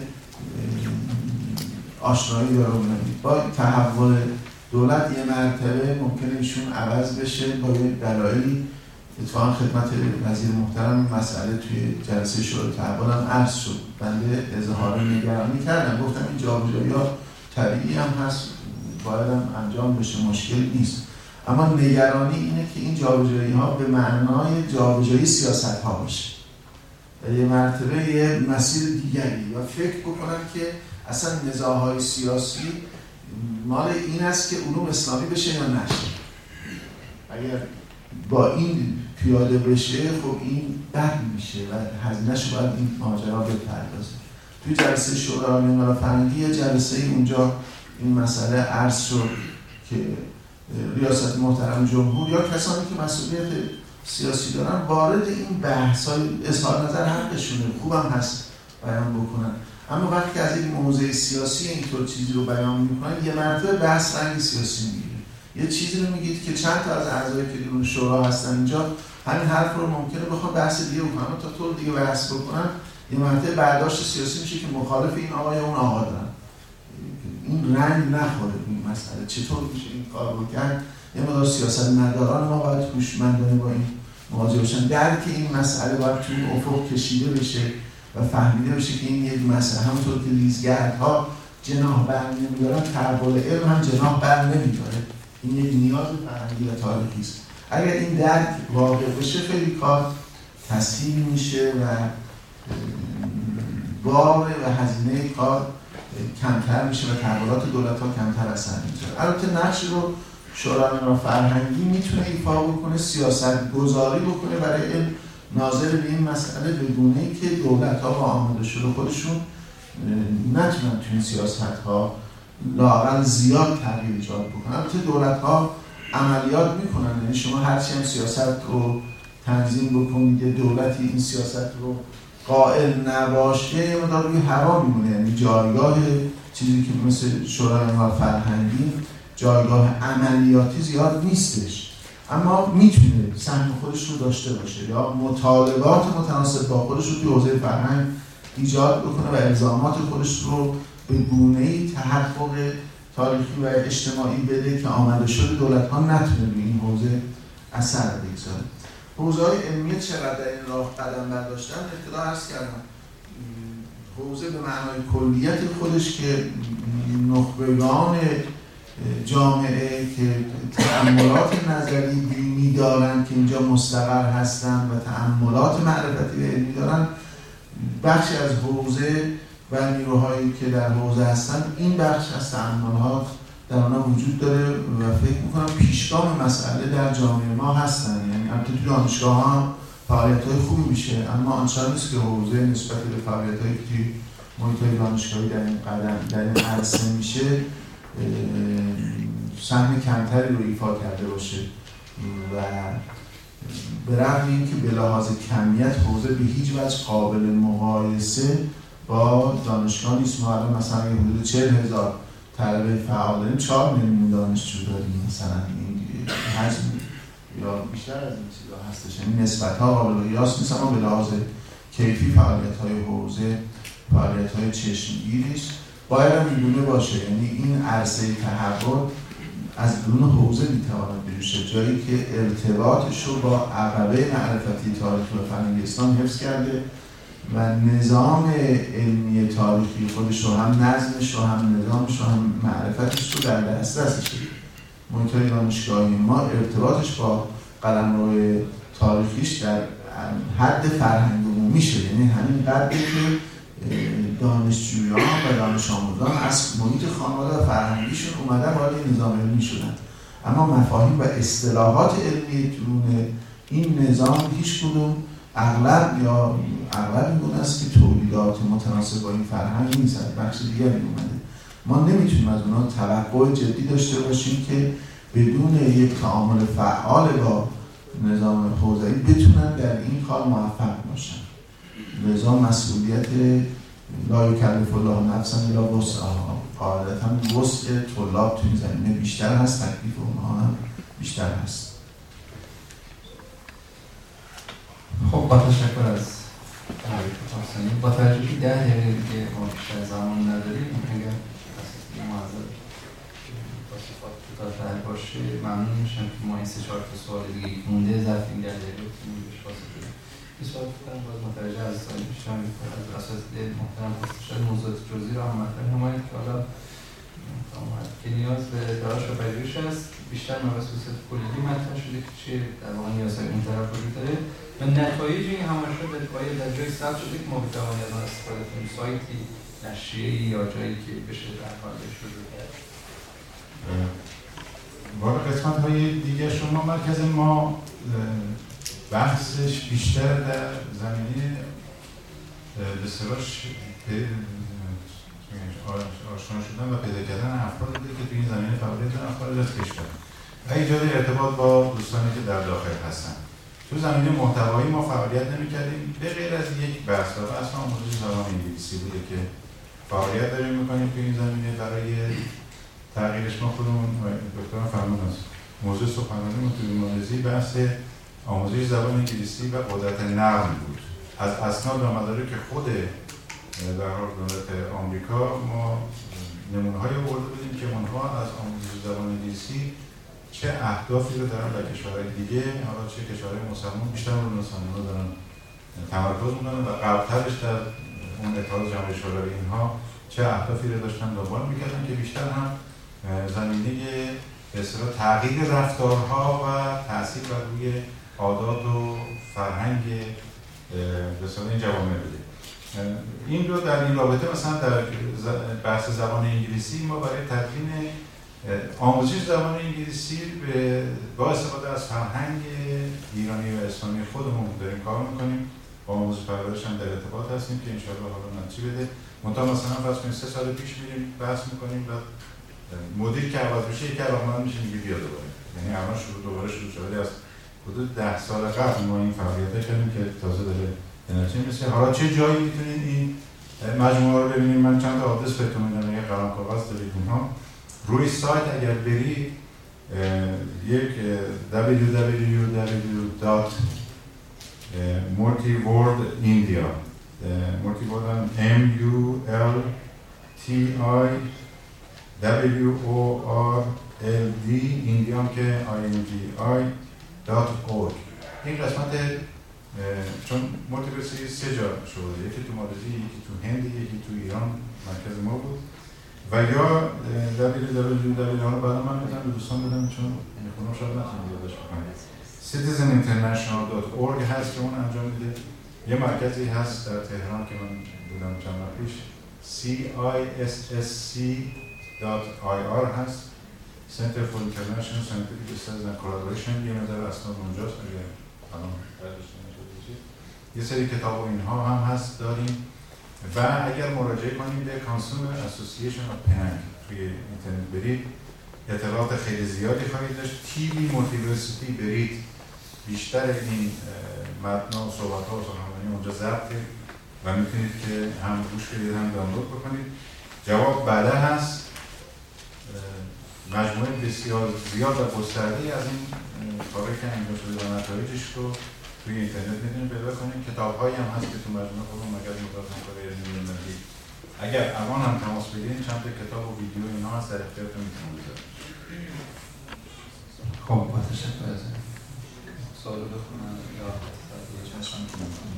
آشنایی داره با تحول دولت. یه مرتبه ممکنه ایشون عوض بشه با یه دلایلی. اتفاقا خدمت وزیر محترم مسئله توی جلسه شورای تحول هم عرض شد، بنده اظهار نگرانی کردم، گفتم این جابجایی‌ها طبیعی هم هست، باید هم انجام بشه، مشکل نیست، اما نگرانی اینه که این جابجایی‌ها به معنای جابجایی سیاست‌ها باشه و یه مرتبه یه مسیر دیگری یا فکر بکنن که اصلا نزاع‌های سیاسی مال این است که علوم اسلامی بشه یا نشه. اگر با این پیاده بشه خب این بد میشه و هزینه‌اش باید این ماجرا بپردازه. توی جلسه شورای علوم فرهنگی یه جلسه ای اونجا این مسئله عرض شد که ریاست محترم جمهور یا کسانی که مسئولیت سیاسی دارن وارد این بحث‌های اظهار نظر حقشونه، خوبم هست بیان بکنن، اما وقتی که از این موضوع سیاسی اینطور چیزی رو بیان میکنن یه مرتبه بحث رنگ سیاسی میگیره. یه چیزی رو میگید که چند تا از اعضای که دیگه شورا هستن اینجا همین حرف رو ممکنه بخوام بحث دیگه بکنن تا طور دیگه بحث بکنن، یه مرتبه برداشت سیاسی میشه که مخالف این آقای اون آقا دارن. این رنگ نخوره این مسئله. چطور میشه این کار رو کرد؟ یه مقدار سیاست مداران ما باید هوشمندانه با این مواجه باشن. درک این مسئله باید توی افق کشیده بشه و فهمیده بشه که این یک مسئله همونطور که ریزگردها جناح بر نمیدارن، تحول علم هم جناح بر نمیداره. این یک نیاز فرهنگی و تاریخی است. اگر این درک واقع بشه خیلی کار تسهیل میشه و بار و هزینه کار کمتر میشه و تحولات دولت‌ها کمتر اثر میذاره. البته نقش رو شورای علوم فرهنگی میتونه ایفا بکنه، سیاست گذاری بکنه برای علم ناظر به این مسئله به گونه‌ای که دولت‌ها با آماده شده خودشون نتونن تو این سیاست‌ها لااقل زیاد تغییر ایجاد بکنن. البته دولت‌ها عملیات میکنن، یعنی شما هرچی هم سیاست رو تنظیم بکنید یه دولتی این سیاست رو قائل نباشه یه مقدار روی هوا میمونه، یعنی جایگاه چیزی که مثل شورای علوم فرهنگی جایگاه عملیاتی زیاد نیستش، اما میتونه سهم خودش رو داشته باشه یا مطالبات متناسب با خودش رو توی حوزه فرهنگ ایجاد بکنه و الزامات خودش رو به گونه‌ای تحقق تاریخی و اجتماعی بده که آمده شده دولت‌ها نتونه به این حوزه اثر بگذاره. حوزه‌های علمی چقدر در این راه قدم برداشتن ابتدا عرض کردم. حوزه به معنای کلیت خودش که نخبگان جامعه که تأملات نظری دینی دارن که اینجا مستقر هستن و تأملات معرفتی و علمی دارن، بخشی از حوزه و نیروهایی که در حوزه هستن این بخش از تأملات در آنها وجود داره و فکر میکنم پیشگام مسئله در جامعه ما هستن. یعنی البته تو دانشگاه ها فعالیت‌های خوبی میشه، اما آنچنان نیست که حوزه نسبت به فعالیت‌هایی که توی محیط‌های دانشگاهی در این قدم در این عرصه میشه سهم کمتری رو ایفا کرده باشه و به رغم اینکه به لحاظ کمیت حوزه به هیچ وجه قابل مقایسه با دانشگاه نیست. ما الان مثلا حدود چهل هزار طلبه فعال داریم، چهار میلیون دانشجو داریم، مثلا این حجم یا بیشتر از این چیزا هستش. یعنی نسبت‌ها قابل قیاس نیست، اما به لحاظ کیفی فعالیت‌های حوزه، فعالیت‌های چشمگیریش باید هم میدونه باشه. یعنی این عرصه تحول از درون حوزه میتواند بجوشه، جایی که ارتباطش رو با عقبه معرفتی تاریخی و فرهنگی اسلام حفظ کرده و نظام علمی تاریخی خودش رو، هم نظمش رو، هم نظامش رو، هم معرفتش رو در دسترسشه. محیط‌های دانشگاهی ما ارتباطش با قلمرو تاریخیش در حد فرهنگ عمومی شده، یعنی همین قدری که دانشجویان و دانش آموزان از محیط خانواده و فرهنگیشون اومدن وارد نظام علمی شدن، اما مفاهیم و اصطلاحات علمی درون این نظام هیچ کدوم اغلب یا اغلب این گونه است که تولیدات متناسب با این فرهنگ نیست، بخش دیگری اومده. ما نمیتونیم از اونها توقع جدی داشته باشیم که بدون یک تعامل فعال با نظام حوزه‌ای بتونن در این کار موفق باشن. لذا مسئولیت لا یکلف الله نفسا الا وسعها، قاعدتاً وسع طلاب تو این زمینه بیشتر هست، تکلیف اونها هم بیشتر هست.
خب با تشکر از تعریف حسینی، با توجه که ده دقیقه دیگه ما بیشتر زمان نداریم، اگر اساسی معذر با صفات کوتاه‌تر باشه ممنون میشم که ما این سه چهار تا سوال دیگه مونده ظرف این ده دقیقه بتونیم بهش پاسخ بدیم. این سوال کنم باز متوجه از سوال بیشتر از اساتید محترم هست، شاید موضوعات جزئی رو هم مطرح نمایید که حالا که نیاز به دانش و پژوهش هست. بیشتر مباحث به صورت کلی مطرح شده که چه در واقع نیازهای اون طرف وجود داره و نتایج این هماشه باید در جای ثبت شده که ما بتوانیم از آن استفاده کنیم، سایتی، نشریه‌ای یا جایی که بشه در حال بهش رجوع کرد.
والا قسمت های دیگه شما مرکز ما بحثش بیشتر در زمینه به اصطلاح آشنا شدن و پیدا کردن افراد بوده که تو این زمینه فعالیت دارن خارج از کشور و ایجاد ارتباط با دوستانی که در داخل هستن. تو زمینه محتوایی ما فعالیت نمی‌کردیم به غیر از یک بحث و بحث آموزش زبان انگلیسی بوده که فعالیت داریم می‌کنیم تو این زمینه. برای تغییرش ما خودمون دکتران فرمون است موضوع سخنرانی تو بیمارزی بحث آموزش زبان انگلیسی و قدرت نقل بود. از اسناد و مدارک خود در حال دولت آمریکا ما نمونه‌های آورده بودیم که اونها از آموزش زبان انگلیسی چه اهدافی رو دارن در کشورهای دیگه، حالا چه کشورهای مسلمان بیشتر رو مسلمان‌ها دارن تمرکز می‌کنن و قبل‌ترش در اون اتحاد جماهیر شوروی اینها چه اهدافی رو داشتن دنبال می‌کردن که بیشتر هم زمینه به اصطلاح تغییر رفتارها و تأثیر بر روی عادات و فرهنگ به اصطلاح این جوامع بوده. این رو در این رابطه مثلا در بحث زبان انگلیسی ما برای تدوین آموزش زبان انگلیسی به با استفاده از فرهنگ ایرانی و اسلامی خودمون داریم کار میکنیم. با آموزش پرورش هم در ارتباط هستیم که انشاءالله حالا نتیجه بده. منتها مثلا فرض کنید سه سال پیش میریم بحث میکنیم و مدیر که عوض میشه یکی علاقمند میشه میگه بیا دوباره. یعنی الان شروع دوباره شروع شده از حدود ده سال قبل ما این فعالیت کردیم که تازه داره نتیجه میشه. حالا چه جایی میتونید این مجموعه رو ببینید؟ من چند تا آدرس بهتون میدم، یه قلم کاغذ دارید اونها. روی سایت اگر برید یک دبلیو دبلیو دبلیو دات multiworld india multiworld M U L T I W O R L D indiam که I N G I dot org. این قسمت چون مولتیورسی سه جا شده، یکی تو مالزی، یکی تو هند، یکی تو ایران مرکز ما بود و یا دبلیو دبلیو دبلیو ها رو بعد من میتونم به دوستان بدم چون میخونم شاید نتونم یادش بکنید. citizen international dot org هست که اون انجام میده. یه مرکزی هست در تهران که من بودم چند وقت پیش C I S S C dot I R هست، Center for International Scientific Studies and Collaboration. یه مقدار اسناد اونجاست اگر الان برداشته نشده باشید. یه سری کتاب و اینها هم هست داریم و اگر مراجعه کنید به Consumer Association of Penang توی اینترنت برید اطلاعات خیلی زیادی خواهید داشت. تیوی مولتیورسیتی برید بیشتر این متن و صحبت‌ها و سخنرانی اونجا ضبطه و میتونید که هم گوش بدید هم دانلود بکنید. جواب بله هست. مجموعه بسیار زیاد و گسترده‌ای از این کارهایی که انجام شده و نتایجش رو توی اینترنت میتونید پیدا کنید. کتاب‌هایی هم هست که تو مجموعه خودمون مگر مدت همکاری علمی اگر الان هم تماس بگیرید چند تا کتاب و ویدیو اینا هست در اختیارتون میتونید بذارید.
خب با تشکر از این سوالو بخونم یا چشم کنم.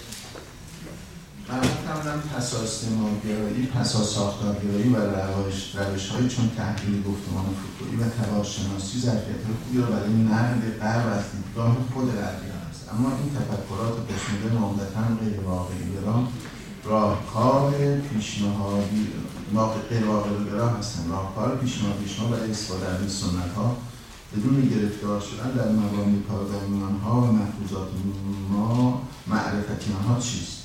من می‌تونم پسا استعمارگرایی، پسا ساختارگرایی و روش‌هایی چون تحلیل گفتمان فکری و تبارشناسی ظرفیت‌های خوبی را برای نقد غرب از دیدگاه خود غربیان است. اما این تفکرات پس‌مدرن عمدتاً غیرواقعی‌گرا راهکار پیشنهادی غیرواقعی‌گرا هستند. راهکار پیشنهادیشان برای استفاده از سنت‌ها بدون گرفتار شدن در مبانی پارادایم آنها و مفروضات ما معرفتی آنها چیست؟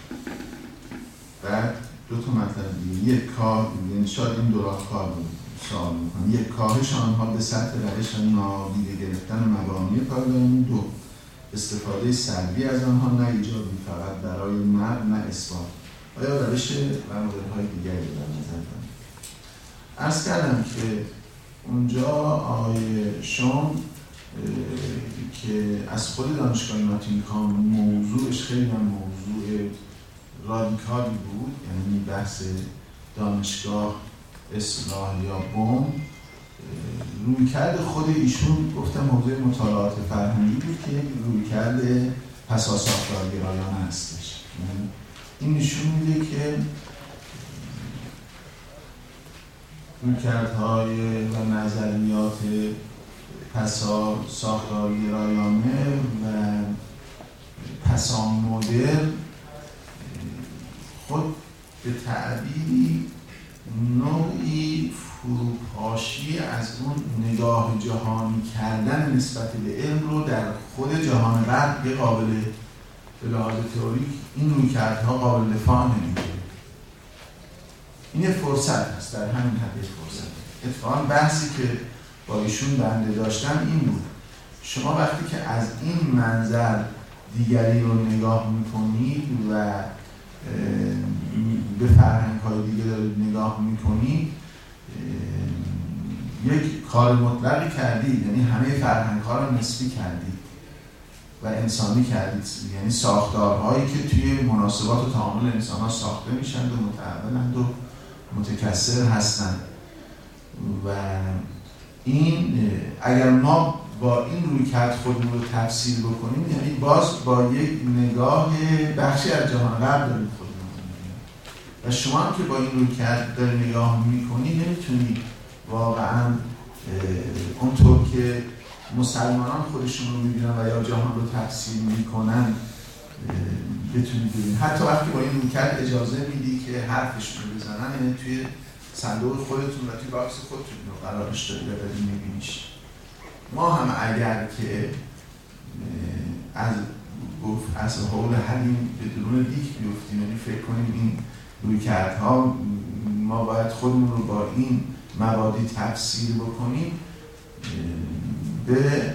بعد دو تا مطلب دیگه، یک کار، یعنی شاید این دو راهکار رو سوال میکنم. یک، کاهش آنها به سطح روش نادیده گرفتن مبانی پارادایم. دو، استفاده سلبی از آنها نه ایجابی، فقط برای نقد نه اثبات. آیا روش و مدل‌های دیگری رو در نظر دارید؟ عرض کردم که اونجا آقای شام که از خود دانشگاه ناتینگهام موضوعش خیلی هم موضوع رادیکالی بود، یعنی بحث دانشگاه اصلاح یا بوم، رویکرد خود ایشون گفتم موضوع مطالعات فرهنگی بود که یک رویکرد پسا ساختارگرایانه هستش. این نشون میده که رویکردهای و نظریات پسا ساختارگرایانه و پسا مدرن خود به تعبیری نوعی فروپاشی از اون نگاه جهانی کردن نسبت به علم رو در خود جهان غرب یه قابل به لحاظ تئوریک این رویکردها قابل دفاع نمی‌کنه. این یه فرصت هست، در همین حد یه فرصت. اتفاقاً بحثی که با ایشون بنده داشتم این بود: شما وقتی که از این منظر دیگری رو نگاه می‌کنید و به فرهنگ‌های دیگه دارید نگاه می‌کنید، یک کار مطلقی کردید، یعنی همه فرهنگ‌ها رو نسبی کردید و انسانی کردید، یعنی ساختارهایی که توی مناسبات و تعامل انسان‌ها ساخته میشن و متعولند و متکثر هستند. و این اگر ما با این رویکرد خودمون رو تفسیر بکنیم، یعنی باز با یک نگاه بخشی از جهان غرب داریم خودمون رو می‌بینیم و شما هم که با این رویکرد داری نگاه می‌کنی نمی‌تونی واقعاً اونطور که مسلمانان خودشون رو می‌بینن و یا جهان رو تفسیر می‌کنن بتونید ببینید. حتی وقتی با این رویکرد اجازه میدی که حرفشون رو بزنن، یعنی توی صندوق خودتون و توی باکس خودتون رو قرارش داری و داری می‌بینیش. ما هم اگر که از گفت از حول حلیم به درون دیک بیفتیم، یعنی فکر کنیم این رویکردها ما باید خودمون رو با این مبادی تفسیر بکنیم، به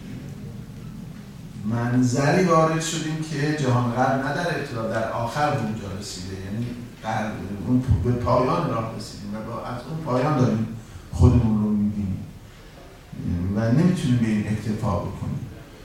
منظری وارد شدیم که جهان غرب نه در ابتدا در آخر به اونجا رسیده، یعنی اون به پایان راه رسیدیم و با از اون پایان داریم خودمون رو می‌بینیم و نمیتونیم به این اکتفا بکنیم.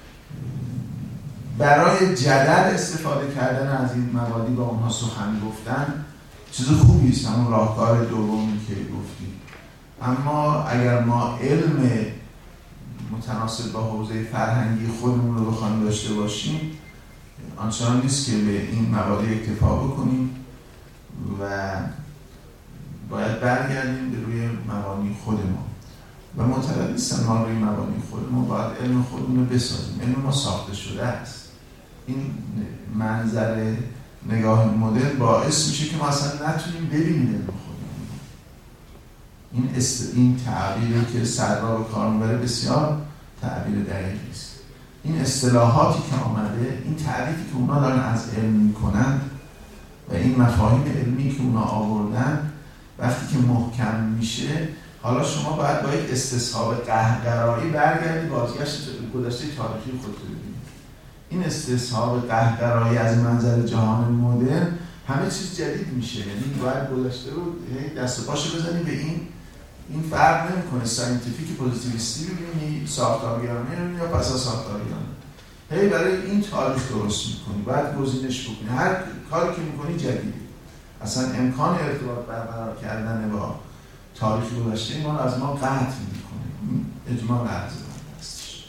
برای جدل استفاده کردن از این مبادی با اونها سخن گفتن چیز خوبی است، همون راهکار دومی که گفتیم. اما اگر ما علم متناسب با حوزه فرهنگی خودمون رو بخوایم داشته باشیم، آنچنان نیست که به این مبادی اکتفا بکنیم و باید برگردیم به روی مبانی خودمون و معتقد نیستم ما روی مبانی خودمون باید علم خودمون رو بسازیم. علم ما ساخته شده است. این منظر نگاه مدرن باعث میشه که ما اصلا نتونیم ببینیم علم خودمون. این است... این تعبیری که سررا به کار میبره بسیار تعبیر دقیقی است. این اصطلاحاتی که آمده، این تعریفی که اونا دارن از علم میکنن و این مفاهیم علمی که اونا آوردن، وقتی که محکم میشه، حالا شما باید با یک استصحاب قهقرایی برگردید بازگشت گذشته تاریخی خودتون ببینید. این استصحاب قهقرایی از منظر جهان مدرن همه چیز جدید میشه، یعنی باید گذشته رو دست و پاشو بزنیم به این این فرق نمیکنه ساینتیفیک پوزیتیویستی ببینی، ساختارگرانه ببینی یا پسا ساختارگرانه. هی برای این تاریخ درست میکنی، باید گزینش بکنی، هر کاری که میکنی جدیده. اصلا امکان ارتباط برقرار کردن با تاریخ گذشته ایمان از ما قطع میکنه. اجماع لحظه هستش.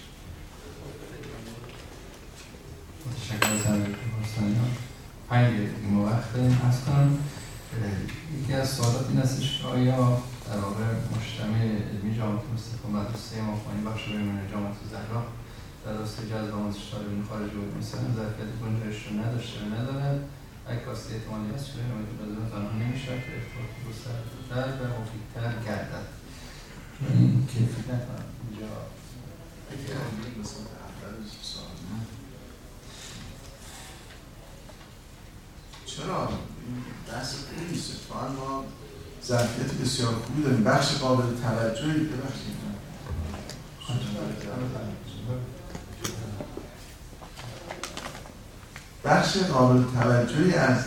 تشکر از همه پرسانیان. پنج دقیقه ما وقت داریم. از کنم یکی از سوالات این هستش که آیا در واقع مجتمع علمی جامعه مصطفی مدرسه امام خمینی بخش بهمن جامعه زهرا در راستای جذب آموزش طالبان خارج و مثلا ظرفیت گنجایش رو نداشته و ندارد. اگه کاسته احتمالی هست که نمید لازم از آنها نمیشود که ارتباط گسترده‌تر و مفیدتر گردد. این کیفی نکنم اینجا
اگه همین مثلا اولش سوال نه چرا؟ این بحث خوبی نیست. اتفاقا ما ظرفیت بسیار خوبی داریم. بخش قابل توجهی ببخشید بخش قابل توجهی از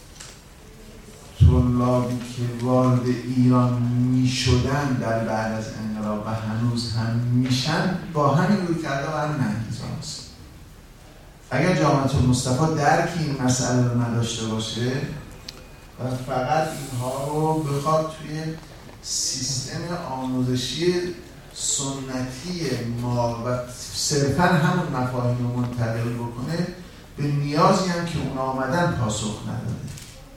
طلابی که وارد ایران می شدن در بعد از انقلاب و هنوز هم میشن با همین روی کرده و همین انگیزه هست. اگر جامعه المصطفی درک این مسئله رو نداشته باشه و فقط اینها رو بخواد توی سیستم آموزشی سنتی ما و صرفا همون مفاهیم رو منتقل بکنه، به نیازی هم که اون آمدن پاسخ نداده.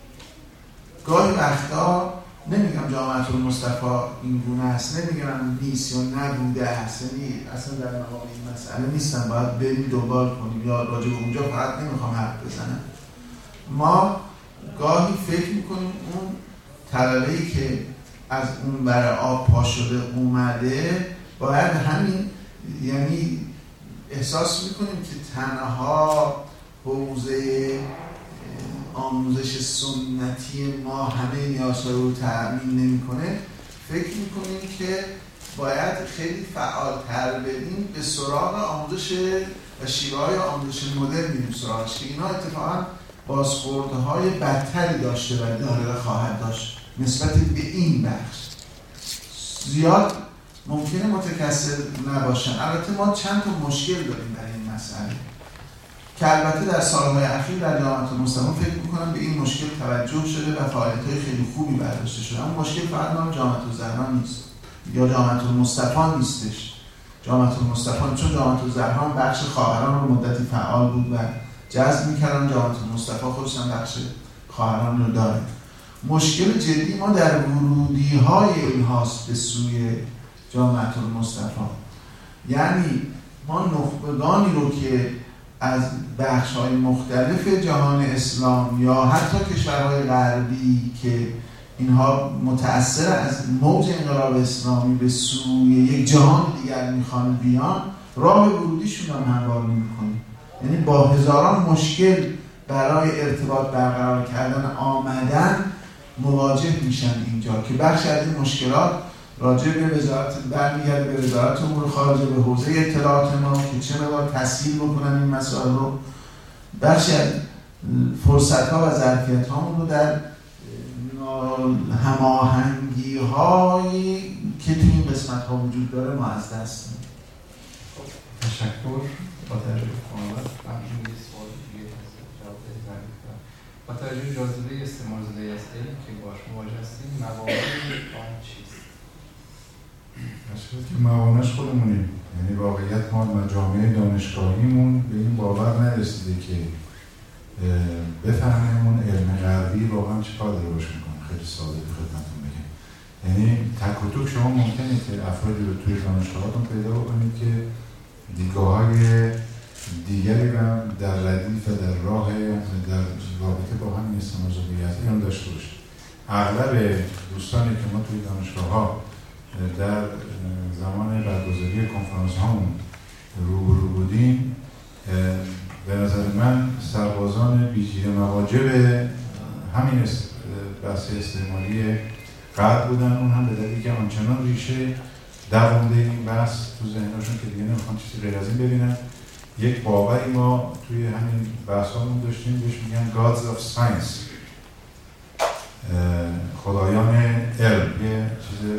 گاهی وقتا نمیگم جامعه المصطفی این گونه است، نمیگم نیست یا نبوده است، یعنی اصلا در مقام این مسئله نیستم، باید بریم دوبار کنیم یا راجع به اونجا فقط نمیخوام حرف بزنم. ما گاهی فکر میکنیم اون طلبه‌ای که از اون بر آب پا شده اومده باید همین، یعنی احساس میکنیم که تنها حوزه آموزش سنتی ما همه نیازها رو تأمین نمیکنه. فکر میکنیم که باید خیلی فعالتر بریم به سراغ آموزش و شیوه‌های آموزش مدرن بریم سراغش که اینا اتفاقا بازخوردهای بدتری داشته و داره و خواهد داشت نسبت به این بخش. زیاد ممکنه متکثر نباشن. البته ما چند تا مشکل داریم در این مسئله که البته در سالهای اخیر در جامعه المصطفی فکر میکنم به این مشکل توجه شده و فعالیت‌های خیلی خوبی برداشته شده. اما مشکل فقط نام جامعه الزهرا نیست یا جامعه المصطفی نیستش. جامعه المصطفی چون جامعه الزهرا بخش خواهران رو مدتی فعال بود و جذب می‌کردن، جامعه المصطفی خودش هم بخش خواهران رو داره. مشکل جدی ما در ورودی‌های اینهاست به سوی جامعه المصطفی. یعنی ما نخبگانی رو که از بخش‌های مختلف جهان اسلام یا حتی کشورهای غربی که اینها متأثر از موج انقلاب اسلامی به سوی یک جهان دیگر میخوان بیان، راه ورودیشون هم هموار میکنیم. یعنی با هزاران مشکل برای ارتباط برقرار کردن آمدن مواجه میشن اینجا که بخش از این مشکلات راجع به وزارت برمیگرده به وزارت امور خارجه، به حوزه اطلاعات ما که چه مقدار تسهیل بکنن این مسائل رو. بخش از فرصت‌ها و ظرفیت‌هامون رو در هماهنگی‌هایی که تو این قسمت‌ها وجود داره ما از دست میدیم.
تشکر. با توجه کاملا فهمید یه سوال دیگه هست جواب بدید. با توجه جاذبه استعمار زده از علم که باش مواجه هستیم، موانع آن چیست؟
اشکال که موانعش خودمونیم. یعنی واقعیت ما جامعه دانشگاهیمون به این باور نرسیده که بفهمیم اون علم غربی واقعا چه کار داره باش میکنه. خیلی ساده به خدمتتون بگم. یعنی تک و توک شما ممکنه که افرادی رو توی دانشگاهاتون پیدا بکنید که دیدگاه‌های دیگری رو در ردیف و در راه در رابطه با همین استعمار زدگی ایران داشته باشه. اغلب دوستانی که ما توی دانشگاه‌ها در زمان برگزاری کنفرانس هامون روبرو بودیم، به نظر من سربازان بیجیر مواجب همین بحث استعماری غرب بودن. اون هم به دلیلی که آنچنان ریشه درونده این بحث تو ذهنشون که دیگه نمیخوان چیزی غیر از این ببینن. یک باوری ما توی همین بحثامون داشتیم بهش میگن Gods of Science، خدایان علم. یه چیز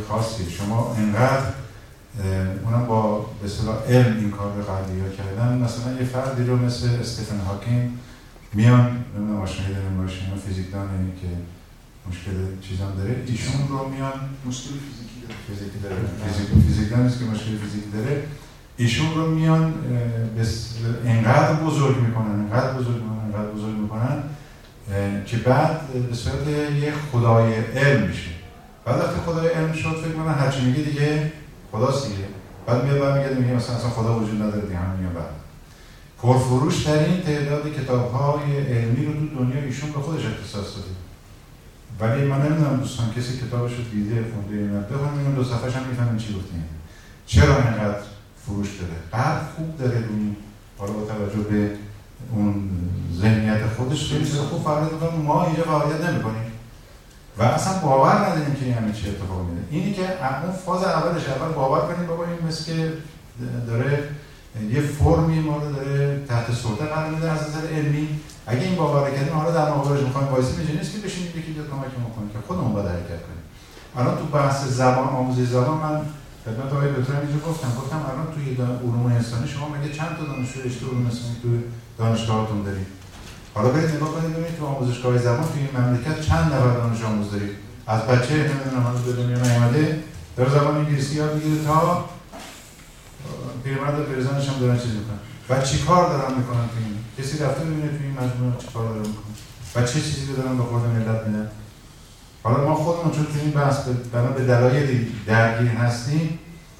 خاصی. شما انقدر اونم با به اصطلاح علم این کار رو قضیه کردن. مثلا یه فردی رو مثل استفن هاکینگ میان، نمیدونم آشنایی داریم باشیم، اینا فیزیکدانی که مشکل چیزام داره، ایشون رو میان
مشکل فیزیکی داره
فیزیکی داره فیزیک فیزیکدان است که مشکل فیزیکی داره، ایشون رو میان انقدر بزرگ میکنن انقدر بزرگ میکنن انقدر بزرگ میکنن که بعد به صورت یه خدای علم میشه. بعد وقتی خدای علم شد فکر کنن هرچی میگه دیگه خداست دیگه. بعد میاد بعد میگه مثلا اصلا خدا وجود نداره دیگه، همین میاد بعد پرفروش ترین تعداد کتاب‌های علمی رو تو دنیا ایشون به خودش اختصاص داده. ولی من نمیدونم دوستان کسی کتابش رو دیده خونده یا نه، بخونید دو صفحه‌اش هم میفهمین چی گفتیم. چرا اینقدر فروش داره؟ بعد خوب داره اون، حالا با توجه به اون ذهنیت خودش خیلی خوب فعالیت می‌کنه، ما اینجا فعالیت نمی‌کنیم و اصلا باور نداریم که یعنی چه اتفاقی میفته. اینی که اون فاز اولش اول باور کنیم بابا این مثل که داره یه فرمی ما رو داره تحت سلطه قرار میده از نظر علمی. اگه این باور کردیم حالا در مقابلش می‌خوایم وایسی میشه نیست که بشینیم یکی دو کمک کنیم که خودمون باید حرکت کنیم. الان تو بحث زبان، آموزش زبان، من خدمت آقای دکتر اینجا گفتم گفتم الان توی علوم انسانی شما مگه چند تا دانشجو رشته علوم انسانی تو دانشگاهاتون دارید؟ حالا برید نگاه کنید ببینید تو آموزشگاه زبان توی این مملکت چند نفر دانش آموز دارید؟ از بچه نمیدونم هنوز به دنیا نیامده داره زبان انگلیسی یاد میگیره تا پیرمرد و پیرزنش هم دارن چیز میکنن. و چی کار دارن میکنن تو این؟ کسی رفته ببینه تو این مجموعه چی کار دارن میکنن؟ و چه چیزی رو دارن به خود ملت میدن؟ حالا ما خودمون چون تو این بحث بنا به دلایلی درگیر هستیم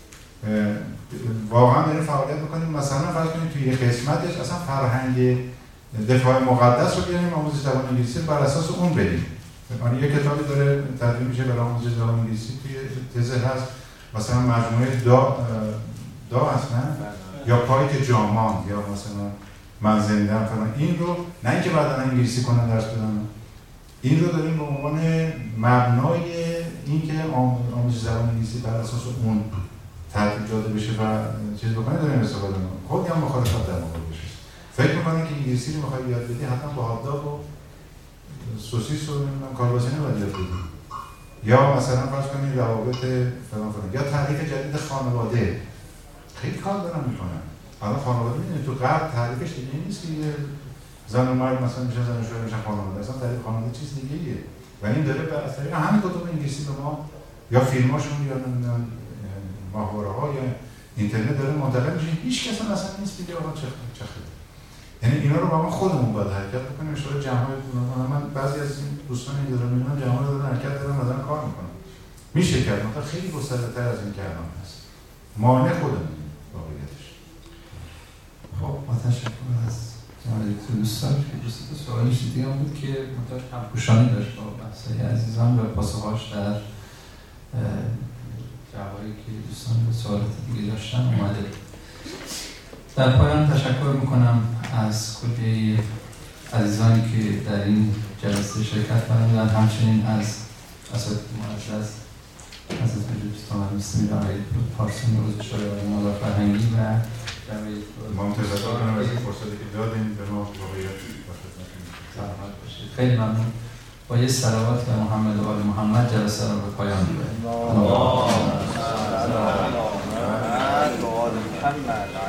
واقعا داریم فعالیت میکنیم. مثلا فرض کنید توی یه قسمتش اصلا فرهنگ دفاع مقدس رو بیاریم آموزش زبان انگلیسی بر اساس اون بدیم. یعنی یه کتابی داره تدوین میشه برای آموزش زبان انگلیسی توی تزه هست، مثلا مجموعه دا دا اصلا یا پایک جامان یا مثلا من زنده‌ام فلان، این رو نه اینکه بعداً انگلیسی کنن درس بدن، این رو داریم به عنوان مبنای اینکه آموزش زبان انگلیسی بر اساس اون ترتیب داده بشه و چیز بکنه داریم استفاده می‌کنیم. خودی هم مخالفت در مورد بشه. فکر می‌کنم که انگلیسی رو می‌خوای یاد بدی حتما با هات‌داگ و سوسیس و نمیدونم کالباسی نباید یاد بدی. یا مثلا فرض کنید روابط فلان فلان یا تعریف جدید خانواده. خیلی کار دارن می‌کنن. الان خانواده می‌دونید تو غرب تعریفش دیگه نیست که زن و مرد مثلا میشن زن و شوهر میشن خانواده. اصلا تعریف خانواده چیز دیگه‌ایه. و این داره به اثر همین کتب انگلیسی به ما یا فیلماشون یا نمیدونم ماهواره‌ها یا اینترنت داره منتقل میشه. هیچ کس اصلا نیست که آقا چه چه خیلی. یعنی اینا رو با ما خودمون باید حرکت بکنیم. ان شاءالله جمع‌های من بعضی از این دوستانی که دارن میبینم جمع‌ها رو دارن حرکت دارن دارن کار میکنن. میشه کرد، مثلا خیلی گسترده‌تر از این که الان هست. مانع خودمون واقعیتش.
خب با تشکر از جناب دکتر دوستان که دوست سوالی دیگه هم بود که مقدار همپوشانی داشت با بحث‌های عزیزان و پاسخ‌هاش در جوابی که دوستان به سوالات دیگه داشتن اومده. در پایان تشکر میکنم از کلی عزیزانی که در این جلسه شرکت فرمودن، همچنین از اساتید معزز حضرت دوستان مسلمی و آقای پارسانی روزش‌های آقای مولا فرهنگی و
ما هم تشکر کنم از این فرصتی که دادیم به ما واقعیت
سلامت باشید. خیلی ممنون. با یه صلوات به محمد و آل محمد جلسه رو به پایان می‌بریم.